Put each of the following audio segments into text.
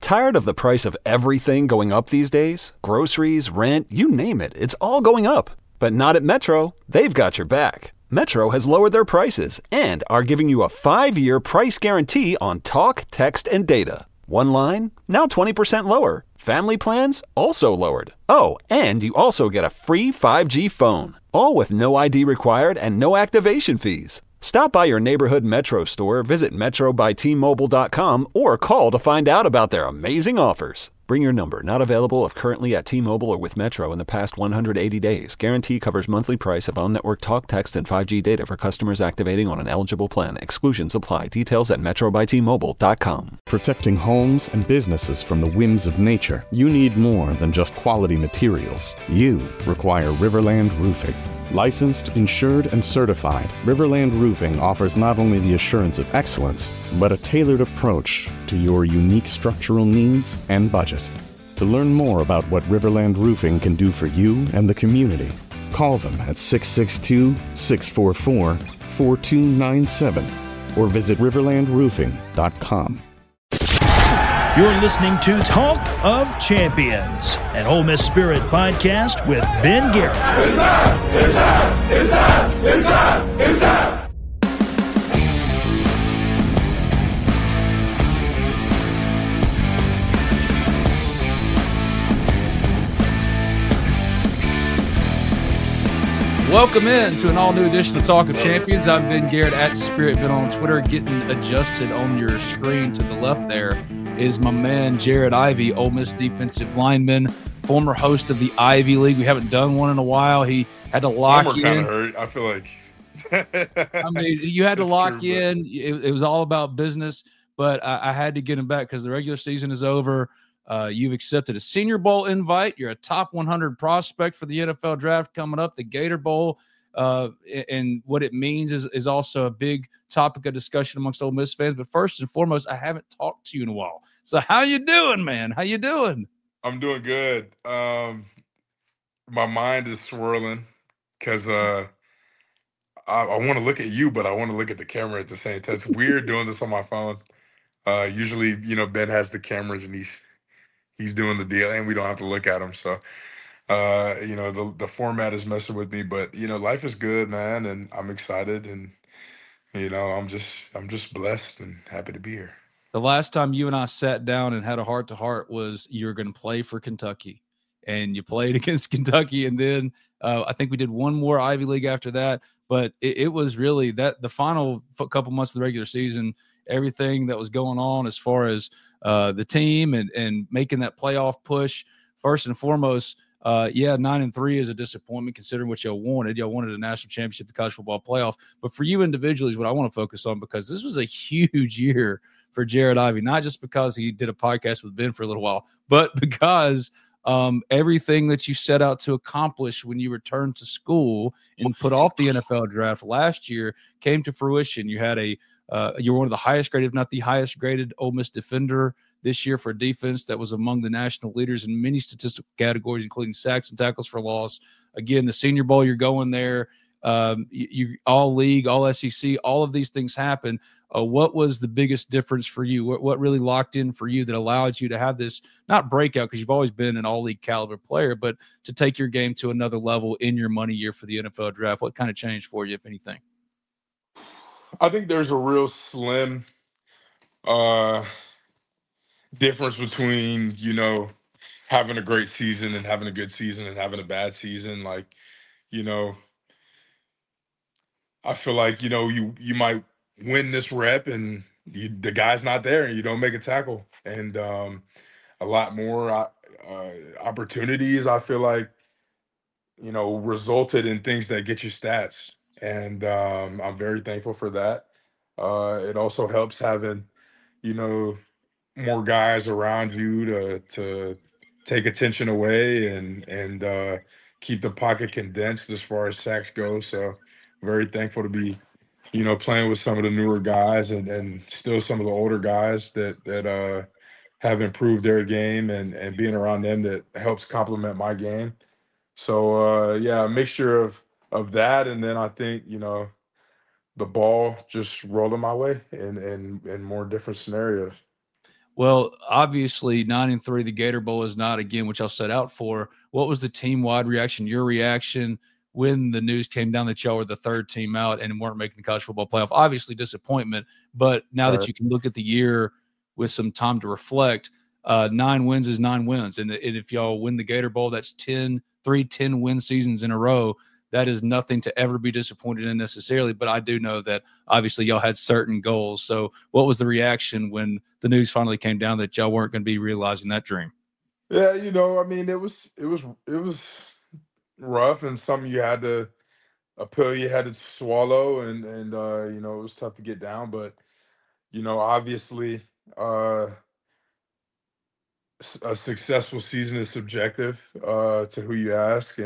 Tired of the price of everything going up these days? Groceries, rent, you name it, it's all going up. But not at Metro. They've got your back. Metro has lowered their prices and are giving you a 5-year price guarantee on talk, text, and data. One line, now 20% lower. Family plans, also lowered. Oh, and you also get a free 5G phone. All with no ID required and no activation fees. Stop by your neighborhood Metro store, visit metrobytmobile.com, or call to find out about their amazing offers. Bring your number. Not available if currently at T-Mobile or with Metro in the past 180 days. Guarantee covers monthly price of on-network talk, text, and 5G data for customers activating on an eligible plan. Exclusions apply. Details at metrobytmobile.com. Protecting homes and businesses from the whims of nature, you need more than just quality materials. You require Riverland Roofing. Licensed, insured, and certified, Riverland Roofing offers not only the assurance of excellence, but a tailored approach to your unique structural needs and budget. To learn more about what Riverland Roofing can do for you and the community, call them at 662-644-4297 or visit riverlandroofing.com. You're listening to Talk of Champions, an Ole Miss Spirit podcast with Ben Garrett. It's time! It's time! It's time! It's time! It's time! Welcome in to an all-new edition of Talk of Champions. I'm Ben Garrett at Spirit Ben on Twitter. Getting adjusted on your screen to the left there is my man Jared Ivey, Ole Miss defensive lineman, former host of the Ivy League. We haven't done one in a while. He had to lock in. Kind of hurt. I feel like. I mean, you had to lock in. It was all about business, but I had to get him back because the regular season is over. You've accepted a Senior Bowl invite. You're a top 100 prospect for the NFL draft coming up, the Gator Bowl. And what it means is also a big topic of discussion amongst Ole Miss fans. But first and foremost, I haven't talked to you in a while. So how you doing, man? How you doing? I'm doing good. My mind is swirling because I want to look at you, but I want to look at the camera at the same time. It's weird doing this on my phone. Usually, Ben has the cameras and he's doing the deal, and we don't have to look at him. So, the format is messing with me, but life is good, man, and I'm excited, and I'm just blessed and happy to be here. The last time you and I sat down and had a heart-to-heart was you were going to play for Kentucky, and you played against Kentucky, and then I think we did one more Ivy League after that, but it was really that the final couple months of the regular season, everything that was going on as far as the team and making that playoff push. First and foremost, 9-3 is a disappointment considering what y'all wanted. Y'all wanted a national championship, the college football playoff. But for you individually is what I want to focus on, because this was a huge year for Jared Ivey, not just because he did a podcast with Ben for a little while, but because everything that you set out to accomplish when you returned to school and put off the NFL draft last year came to fruition. You had you were one of the highest graded, if not the highest graded, Ole Miss defender this year for a defense that was among the national leaders in many statistical categories, including sacks and tackles for loss. Again, the Senior Bowl, you're going there. You all league, all SEC, all of these things happen. What was the biggest difference for you? What really locked in for you that allowed you to have this, not breakout, because you've always been an all-league caliber player, but to take your game to another level in your money year for the NFL draft? What kind of changed for you, if anything? I think there's a real slim difference between, having a great season and having a good season and having a bad season. Like, I feel like, you might win this rep and the guy's not there and you don't make a tackle. And a lot more opportunities, I feel like, resulted in things that get you stats. And I'm very thankful for that. It also helps having, more guys around you to take attention away and keep the pocket condensed as far as sacks go. So very thankful to be, playing with some of the newer guys and still some of the older guys that have improved their game and being around them that helps complement my game. So a mixture of that, and then I think the ball just rolling my way in more different scenarios. Well, obviously 9-3, the Gator Bowl is not again, which I'll set out for. What was the team-wide reaction, your reaction when the news came down that y'all were the third team out and weren't making the college football playoff? Obviously disappointment, but now that you can look at the year with some time to reflect, 9 wins is 9 wins. And if y'all win the Gator Bowl, that's 10 win seasons in a row. That is nothing to ever be disappointed in necessarily, but I do know that obviously y'all had certain goals. So what was the reaction when the news finally came down that y'all weren't going to be realizing that dream? Yeah, I mean, it was rough and something a pill you had to swallow, and it was tough to get down, but obviously, uh, a successful season is subjective to who you ask,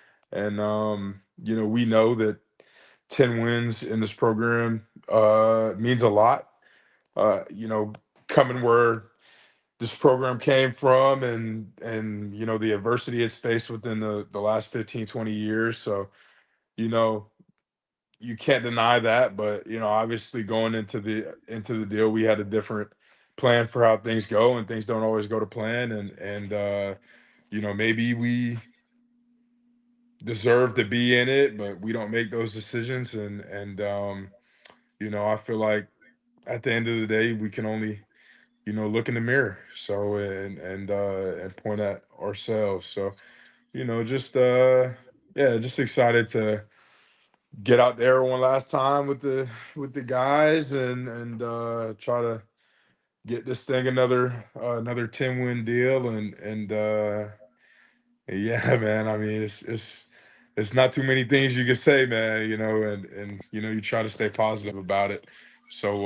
and we know that 10 wins in this program means a lot. Coming where this program came from, and the adversity it's faced within the last 15, 20 years. So, you know, you can't deny that, but obviously going into the deal, we had a different plan for how things go, and things don't always go to plan, and maybe we deserve to be in it, but we don't make those decisions, and I feel like at the end of the day, we can only look in the mirror, so and point at ourselves. So, just yeah, just excited to get out there one last time with the guys, and try to get this thing another 10-win deal, and yeah, man. I mean, it's not too many things you can say, man, and you try to stay positive about it. So,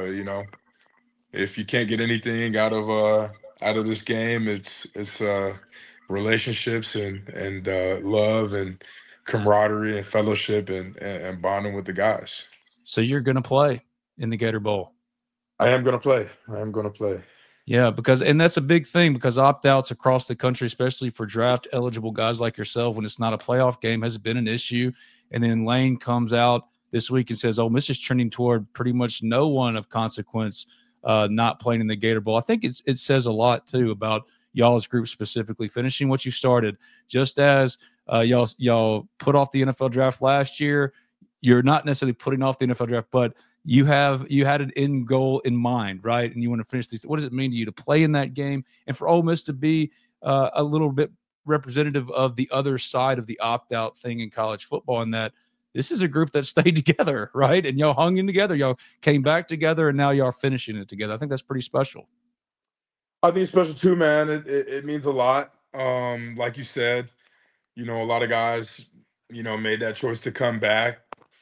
if you can't get anything out of this game, it's relationships, and love, and camaraderie, and fellowship, and bonding with the guys. So you're going to play in the Gator Bowl. I am going to play. I am going to play. Yeah, and that's a big thing, because opt-outs across the country, especially for draft eligible guys like yourself, when it's not a playoff game, has been an issue. And then Lane comes out this week and says, Miss is trending toward pretty much no one of consequence not playing in the Gator Bowl. I think it says a lot too about y'all's group specifically finishing what you started. Just as y'all put off the NFL draft last year, you're not necessarily putting off the NFL draft, but you had an end goal in mind, right? And you want to finish these. What does it mean to you to play in that game, and for Ole Miss to be a little bit representative of the other side of the opt-out thing in college football, and that this is a group that stayed together, right? And y'all hung in together. Y'all came back together, and now y'all are finishing it together. I think that's pretty special. I think it's special too, man. It means a lot. Like you said, a lot of guys, made that choice to come back,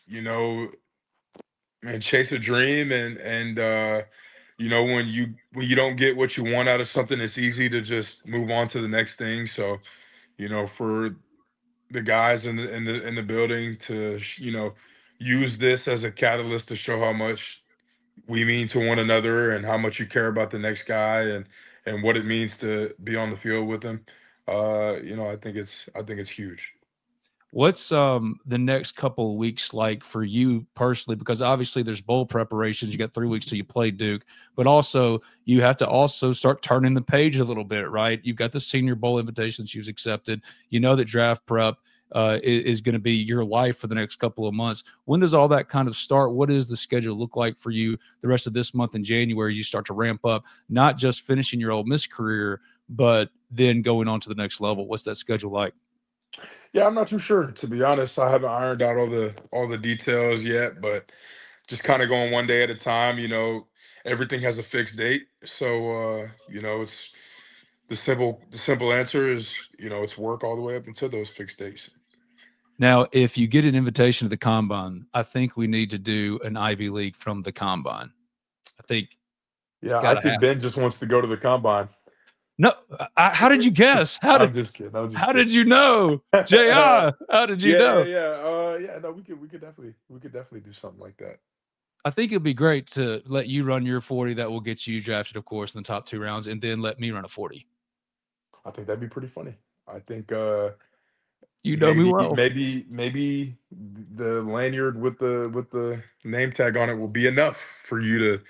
and chase a dream, and when you don't get what you want out of something, it's easy to just move on to the next thing. So, for the guys in the building to use this as a catalyst to show how much we mean to one another, and how much you care about the next guy, and what it means to be on the field with them. I think it's huge. What's the next couple of weeks like for you personally? Because obviously there's bowl preparations. You got 3 weeks till you play Duke, but also you have to also start turning the page a little bit, right? You've got the Senior Bowl invitations you've accepted. You know that draft prep is going to be your life for the next couple of months. When does all that kind of start? What does the schedule look like for you the rest of this month in January? You start to ramp up, not just finishing your Ole Miss career, but then going on to the next level. What's that schedule like? Yeah, I'm not too sure, to be honest. I haven't ironed out all the details yet, but just kind of going one day at a time. Everything has a fixed date, so it's the simple answer is it's work all the way up until those fixed dates. Now, if you get an invitation to the Combine, I think we need to do an Ivy League from the Combine. I think. Yeah, I think Ben just wants to go to the Combine. No, how did you guess? I'm just kidding. How did you know, JR? How did you know? Yeah. No, we could definitely do something like that. I think it'd be great to let you run your 40. That will get you drafted, of course, in the top 2 rounds, and then let me run a 40. I think that'd be pretty funny. I think you know me well. Maybe the lanyard with the name tag on it will be enough for you to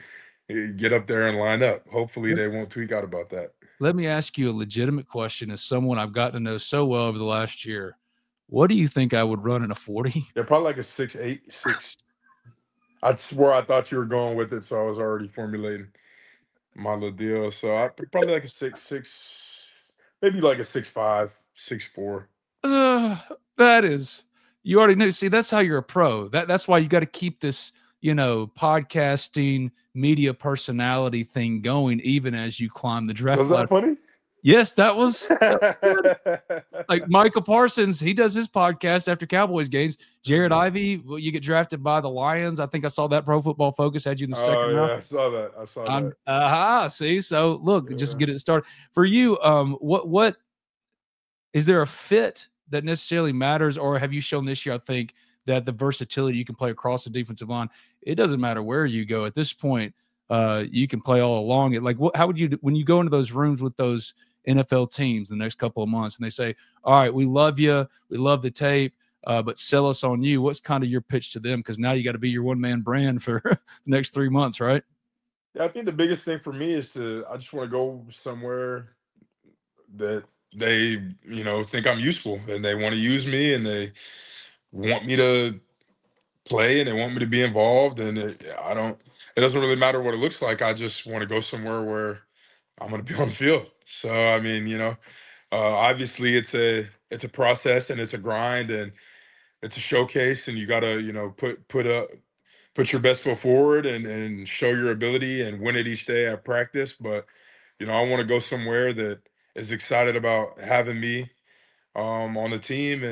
get up there and line up. Hopefully they won't tweak out about that. Let me ask you a legitimate question as someone I've gotten to know so well over the last year. What do you think I would run in a 40? They're probably like a 6'8", 6. I swear I thought you were going with it, so I was already formulating my little deal. So I probably like a 6'6", maybe like a 6'5", 6'4". That is, you already knew. See, that's how you're a pro. That's why you got to keep this, podcasting media personality thing going, even as you climb the draft Was that ladder. funny? Yes, that was like Michael Parsons. He does his podcast after Cowboys games. Jared Ivey, you get drafted by the Lions. I think I saw that Pro Football Focus had you in the second round. I saw that. See, so look, just get it started for you. What is there a fit that necessarily matters, or have you shown this year? I think that the versatility you can play across the defensive line. It doesn't matter where you go at this point. You can play all along it. Like, how would you when you go into those rooms with those NFL teams the next couple of months and they say, all right, we love you, we love the tape, but sell us on you? What's kind of your pitch to them? Because now you got to be your one-man brand for the next 3 months, right? Yeah, I think the biggest thing for me is I just want to go somewhere that they, think I'm useful and they want to use me and they want me to play and they want me to be involved. And it doesn't really matter what it looks like. I just want to go somewhere where I'm going to be on the field. So, I mean, obviously it's a process and it's a grind and it's a showcase and you got to, put your best foot forward and show your ability and win it each day at practice. But, I want to go somewhere that is excited about having me on the team.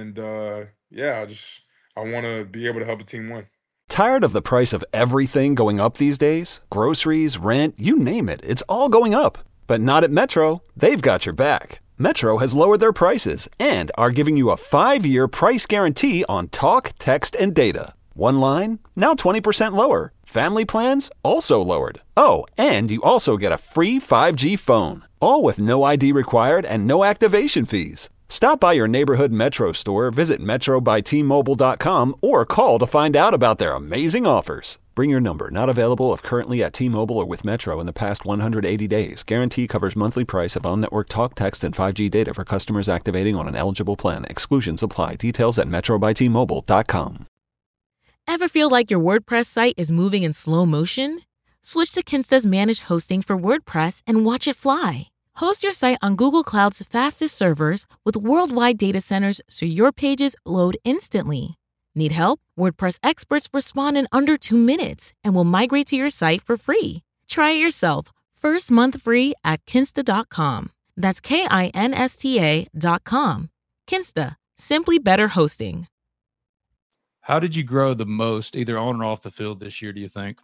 I want to be able to help a team win. Tired of the price of everything going up these days? Groceries, rent, you name it, it's all going up. But not at Metro. They've got your back. Metro has lowered their prices and are giving you a 5-year price guarantee on talk, text, and data. One line, now 20% lower. Family plans, also lowered. Oh, and you also get a free 5G phone. All with no ID required and no activation fees. Stop by your neighborhood Metro store, visit metrobystmobile.com, or call to find out about their amazing offers. Bring your number, not available if currently at T-Mobile or with Metro in the past 180 days. Guarantee covers monthly price of on-network talk, text, and 5G data for customers activating on an eligible plan. Exclusions apply. Details at metrobystmobile.com. Ever feel like your WordPress site is moving in slow motion? Switch to Kinsta's managed hosting for WordPress and watch it fly. Host your site on Google Cloud's fastest servers with worldwide data centers so your pages load instantly. Need help? WordPress experts respond in under 2 minutes and will migrate to your site for free. Try it yourself. First month free at Kinsta.com. That's Kinsta.com. Kinsta. Simply better hosting. How did you grow the most, either on or off the field this year, do you think?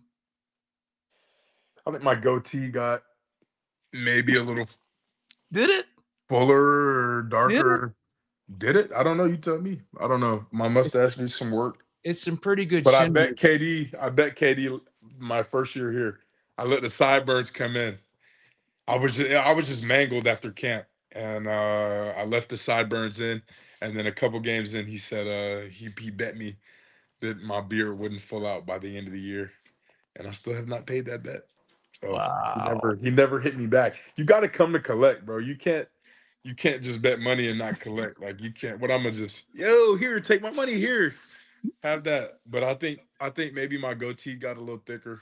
I think my goatee got maybe a little Did it? fuller or darker. Did it? I don't know. You tell me. I don't know. My mustache needs some work. It's some pretty good But chin. I bet KD my first year here, I let the sideburns come in. I was just mangled after camp. And I left the sideburns in. And then a couple games in, he said he bet me that my beard wouldn't fall out by the end of the year. And I still have not paid that bet. So Wow. he never hit me back. You got to come to collect, bro. You can't just bet money and not collect. Like you can't. What I'm gonna just here, take my money here, have that. But I think maybe my goatee got a little thicker.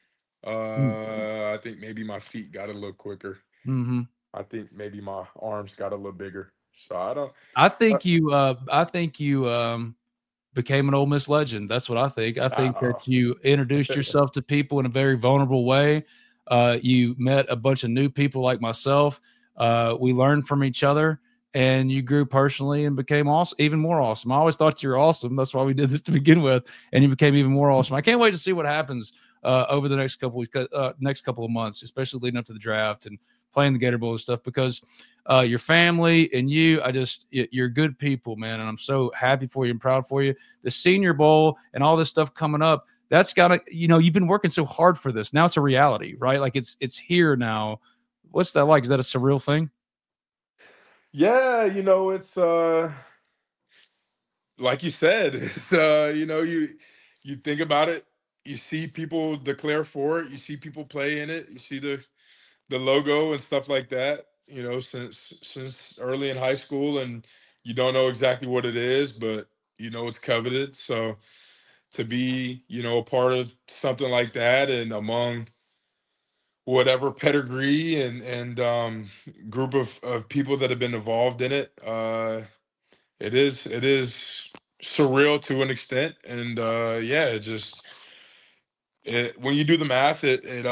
I think maybe my feet got a little quicker. Mm-hmm. I think maybe my arms got a little bigger. So I don't. I think you became an Ole Miss legend. That's what I think. I think that you introduced yourself to people in a very vulnerable way. You met a bunch of new people like myself. We learned from each other, and you grew personally and became awesome, even more awesome. I always thought you were awesome. That's why we did this to begin with, and you became even more awesome. I can't wait to see what happens over the next couple of months, especially leading up to the draft and playing the Gator Bowl and stuff, because your family and you're good people, man. And I'm so happy for you and proud for you. The Senior Bowl and all this stuff coming up, that's gotta, you've been working so hard for this. Now it's a reality, right? Like it's here now. What's that like? Is that a surreal thing? Yeah, it's like you said, it's you think about it you see people declare for it. You see people play in it. You see the logo and stuff like that. You know, since early in high school, and you don't know exactly what it is, but you know it's coveted. So to be, you know, a part of something like that, and among whatever pedigree and group of people that have been involved in it, it is surreal to an extent, and yeah, when you do the math,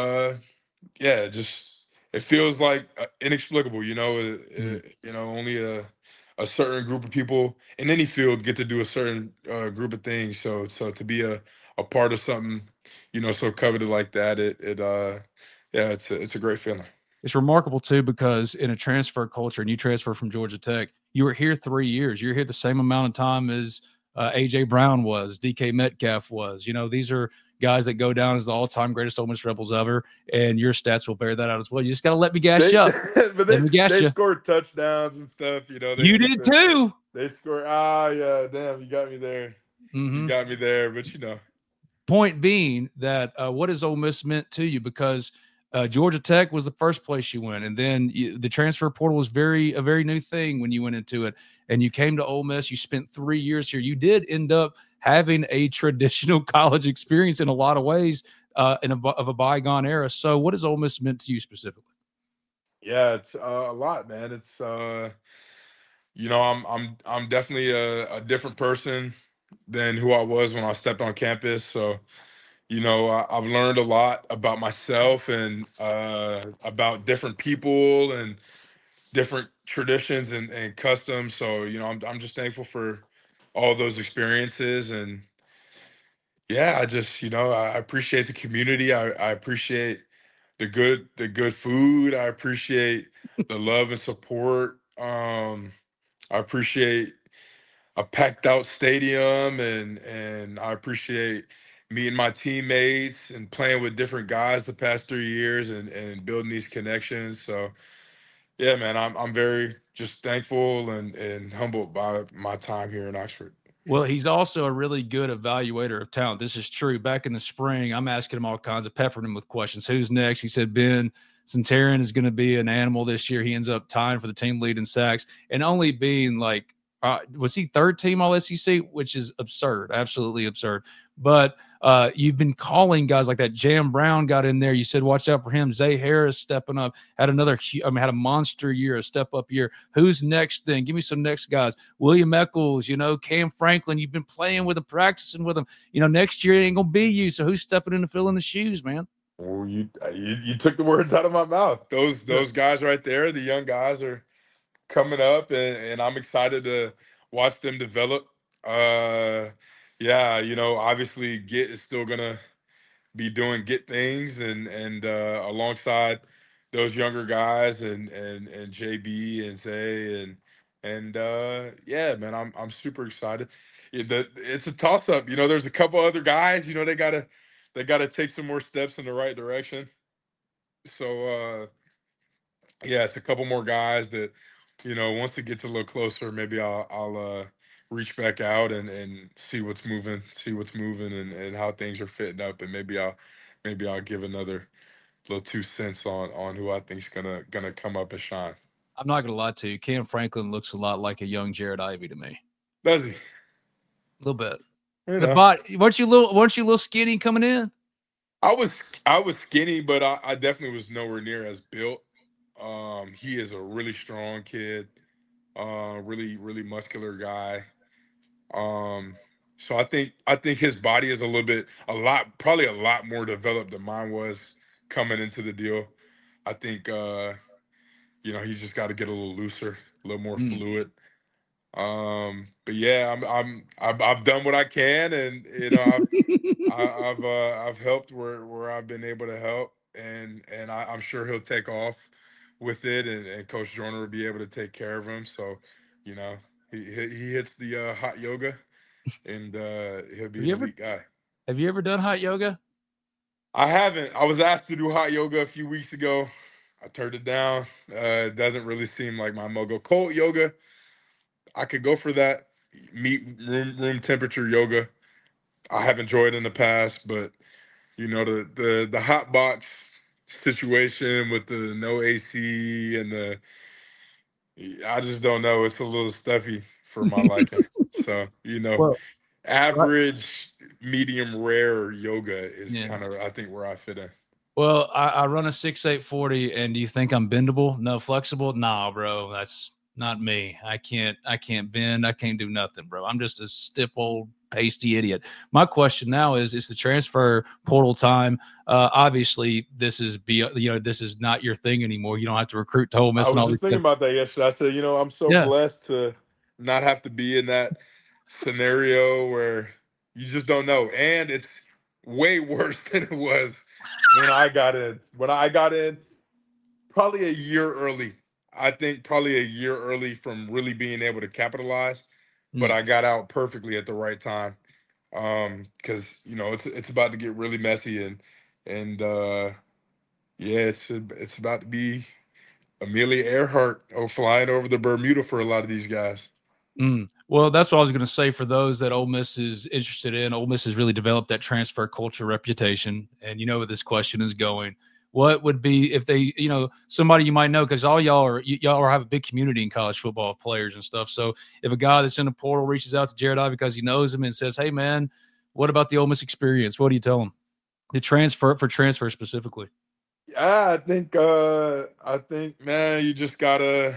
yeah, it feels like inexplicable. You know, you know, only a certain group of people in any field get to do a certain group of things. So to be a part of something, you know, so coveted like that, yeah, it's a great feeling. It's remarkable too, because in a transfer culture, and you transfer from Georgia Tech, you were here 3 years. You're here the same amount of time as AJ Brown was, DK Metcalf was. You know, these are guys that go down as the all-time greatest Ole Miss Rebels ever, and your stats will bear that out as well. You just got to let me gas you up. But they scored touchdowns and stuff. You know, you did too. They scored. Ah, yeah, damn, you got me there. Mm-hmm. You got me there, but you know. Point being that what has Ole Miss meant to you? Because Georgia Tech was the first place you went, and then the transfer portal was a very new thing when you went into it, and you came to Ole Miss. You spent 3 years here. You did end up having a traditional college experience in a lot of ways, of a bygone era. So, what has Ole Miss meant to you specifically? Yeah, it's a lot, man. It's you know, I'm definitely a different person than who I was when I stepped on campus. So, you know, I've learned a lot about myself and about different people and different traditions and customs. So, you know, I'm just thankful for all those experiences. And yeah, I just, you know, I appreciate the community. I appreciate the good food. I appreciate the love and support. I appreciate a packed out stadium, and I appreciate meeting my teammates and playing with different guys the past 3 years and building these connections. So yeah, man, I'm very just thankful and humbled by my time here in Oxford. Well, he's also a really good evaluator of talent. This is true. Back in the spring, I'm asking him all kinds of peppering him with questions. Who's next? He said Ben Centurion is going to be an animal this year. He ends up tying for the team lead in sacks and only being like, was he third team All SEC, which is absurd, absolutely absurd. But you've been calling guys like that. Jam Brown got in there. You said watch out for him. Zay Harris stepping up, had a monster year, a step up year. Who's next? Then give me some next guys. William Eccles, you know, Cam Franklin. You've been playing with him, practicing with him. You know, next year it ain't gonna be you. So who's stepping in to fill in the shoes, man? Well, you took the words out of my mouth. Those guys right there, the young guys are coming up, and I'm excited to watch them develop. Yeah, you know, obviously Git is still gonna be doing Git things, and alongside those younger guys and JB and Zay and yeah, man, I'm super excited. It's a toss up. You know, there's a couple other guys. You know, they gotta take some more steps in the right direction. So yeah, it's a couple more guys that, you know, once it gets a little closer, maybe I'll reach back out and see what's moving and how things are fitting up, and maybe I'll give another little 2 cents on who I think's gonna come up and shine. I'm not gonna lie to you. Cam Franklin looks a lot like a young Jared Ivey to me. Does he? A little bit. You The know, body, weren't you a little skinny coming in? I was skinny, but I definitely was nowhere near as built. He is a really strong kid, really muscular guy. Um, so I think his body is probably a lot more developed than mine was coming into the deal. I think you know, he's just got to get a little looser, a little more Mm. fluid. But yeah, I've done what I can, and you know, I've helped where I've been able to help, and I'm sure he'll take off with it, and Coach Joyner will be able to take care of him. So, you know, he hits the hot yoga, and he'll be an elite guy. Have you ever done hot yoga? I haven't. I was asked to do hot yoga a few weeks ago. I turned it down. It doesn't really seem like my mogo. Cold yoga, I could go for that. Meet room temperature yoga, I have enjoyed in the past, but the hot box situation with the no AC and I just don't know. It's a little stuffy for my liking. So, Well, average, medium rare yoga is Yeah. kind of, I think, where I fit in. well, I run a 6'8" 40, and do you think I'm bendable? No, flexible? Nah, bro, that's not me. I can't bend. I can't do nothing, bro. I'm just a stiff old pasty idiot. My question now is the transfer portal time. Obviously, this is this is not your thing anymore. You don't have to recruit to Ole Miss I and all was these just thinking about that yesterday. I said, I'm so Yeah. blessed to not have to be in that scenario where you just don't know. And it's way worse than it was when I got in. When I got in, probably a year early. I think probably a year early from really being able to capitalize. But I got out perfectly at the right time. Because it's about to get really messy and it's about to be Amelia Earhart flying over the Bermuda for a lot of these guys. Well, that's what I was going to say. For those that Ole Miss is interested in, Ole Miss has really developed that transfer culture reputation. And where this question is going. What would be if they, somebody you might know, because all y'all have a big community in college football of players and stuff. So if a guy that's in the portal reaches out to Jared Ivey because he knows him and says, "Hey, man, what about the Ole Miss experience?" What do you tell him? The transfer specifically. Yeah, I think, man, you just gotta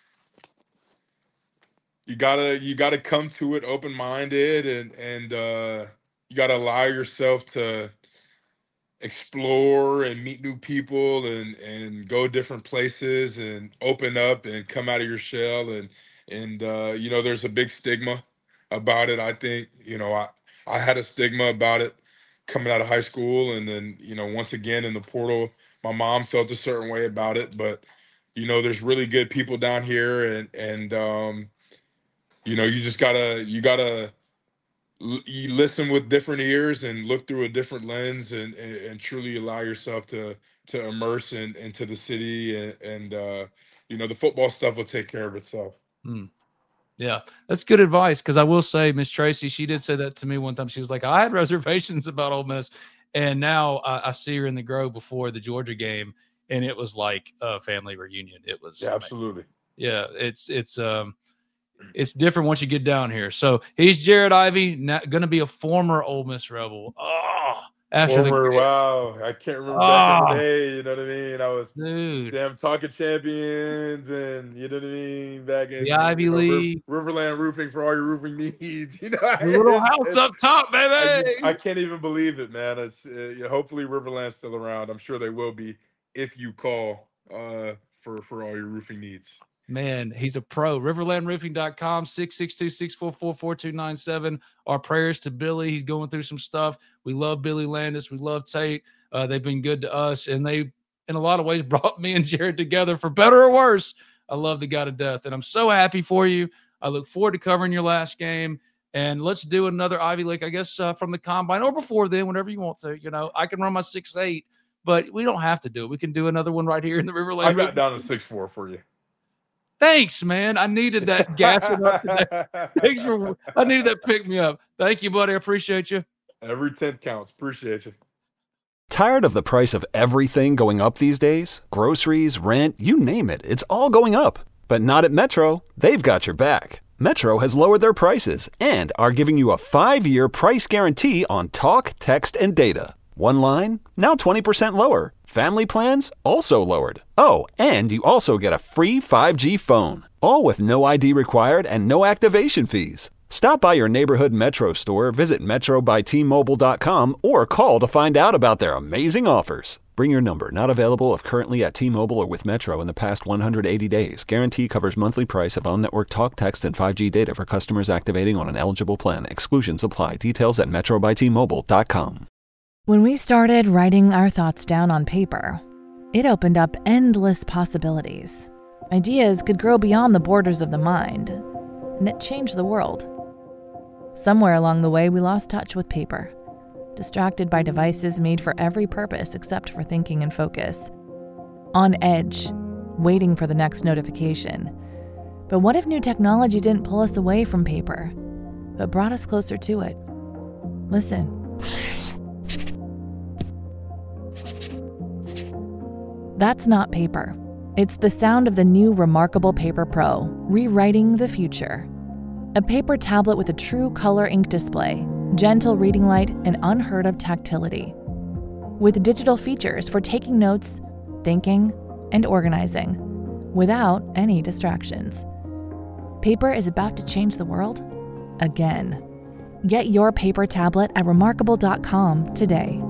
come to it open-minded and you gotta allow yourself to explore and meet new people and go different places and open up and come out of your shell and there's a big stigma about it. I think I had a stigma about it coming out of high school, and then once again in the portal my mom felt a certain way about it, but there's really good people down here and you just gotta you listen with different ears and look through a different lens and truly allow yourself to immerse into the city and the football stuff will take care of itself. Yeah, that's good advice, because I will say Miss Tracy, she did say that to me one time. She was like, I had reservations about Ole Miss, and now I see her in the Grove before the Georgia game, and it was like a family reunion. It was absolutely. Yeah, it's different once you get down here. So he's Jared Ivey, going to be a former Ole Miss Rebel. Wow, I can't remember back in the day. You know what I mean? I was damn talking champions, and you know what I mean, back in the Ivy League, Riverland Roofing for all your roofing needs. The little house up top, baby. I can't even believe it, man. It's hopefully Riverland's still around. I'm sure they will be if you call for all your roofing needs. Man, he's a pro. RiverlandRoofing.com, 662-644-4297. Our prayers to Billy. He's going through some stuff. We love Billy Landis. We love Tate. They've been good to us, and they, in a lot of ways, brought me and Jared together for better or worse. I love the guy to death, and I'm so happy for you. I look forward to covering your last game, and let's do another Ivy League, I guess, from the Combine or before then, whenever you want to. I can run my 6'8", but we don't have to do it. We can do another one right here in the Riverland. I got down to 6'4" for you. Thanks, man. I needed that gassing up today. I needed that pick me up. Thank you, buddy. I appreciate you. Every 10th counts. Appreciate you. Tired of the price of everything going up these days? Groceries, rent, you name it. It's all going up. But not at Metro. They've got your back. Metro has lowered their prices and are giving you a 5-year price guarantee on talk, text, and data. One line, now 20% lower. Family plans, also lowered. Oh, and you also get a free 5G phone. All with no ID required and no activation fees. Stop by your neighborhood Metro store, visit metrobyti.T-Mobile.com, or call to find out about their amazing offers. Bring your number, not available if currently at T-Mobile or with Metro in the past 180 days. Guarantee covers monthly price of on-network talk, text, and 5G data for customers activating on an eligible plan. Exclusions apply. Details at metrobyti.T-Mobile.com. When we started writing our thoughts down on paper, it opened up endless possibilities. Ideas could grow beyond the borders of the mind, and it changed the world. Somewhere along the way, we lost touch with paper, distracted by devices made for every purpose except for thinking and focus. On edge, waiting for the next notification. But what if new technology didn't pull us away from paper, but brought us closer to it? Listen. That's not paper. It's the sound of the new Remarkable Paper Pro, rewriting the future. A paper tablet with a true color ink display, gentle reading light, and unheard of tactility. With digital features for taking notes, thinking, and organizing, without any distractions. Paper is about to change the world again. Get your paper tablet at remarkable.com today.